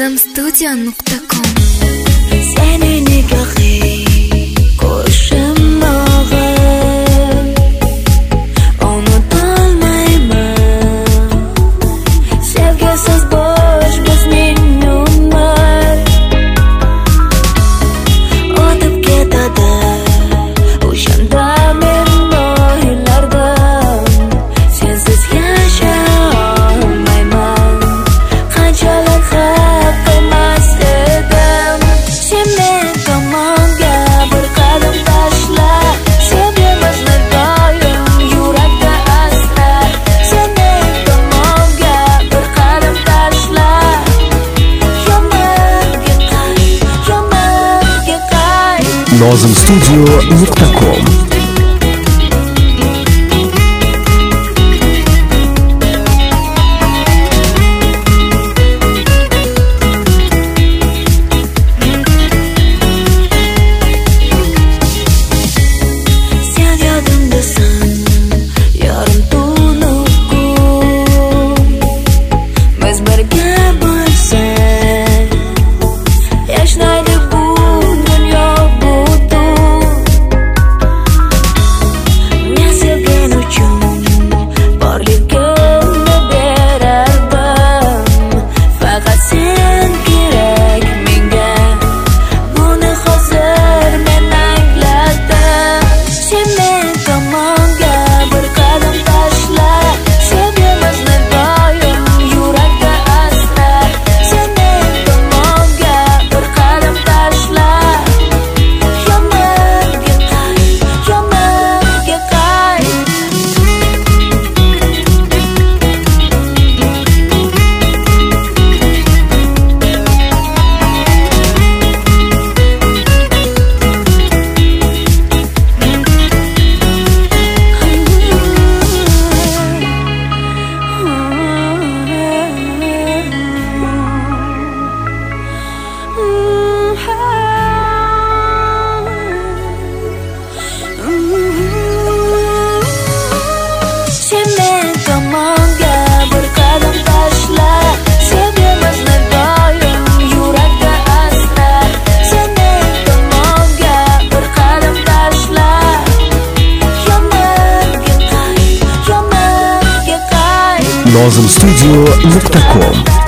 Lozimstudio.com. Seni nigohing ko'rishim og'ir, unutolmayman. Sevgisiz bo'sh bizning umr, o'tib ketadi o'shanda men o'ylardim. Sensiz yasha olmayman, qanchalar haq emas edim. Sen men tomonga bir qadam tashla, sevgimizni doim yurakda asra. Sen men tomonga bir qadam tashla, yomonga qay. Lozimstudio.com. Sen yodimdasan, yarim tunukku. Biz birga bo'lsak, yashnaydi bu dunyo butun. Men sevgan uchun borligimni berardim. Faqat sen kerak menga, buni hozir men angladim. Sen men tomonga bir qadam tashla, sevgimizni doim yurakda asra. Sen men tomonga bir qadam tashla, yomonga qay. Sen men tomonga bir qadam tashla, sevgimizni doim yurakda asra. Sen men tomonga bir qadam tashla, yomonga qay. Lozimstudio.com.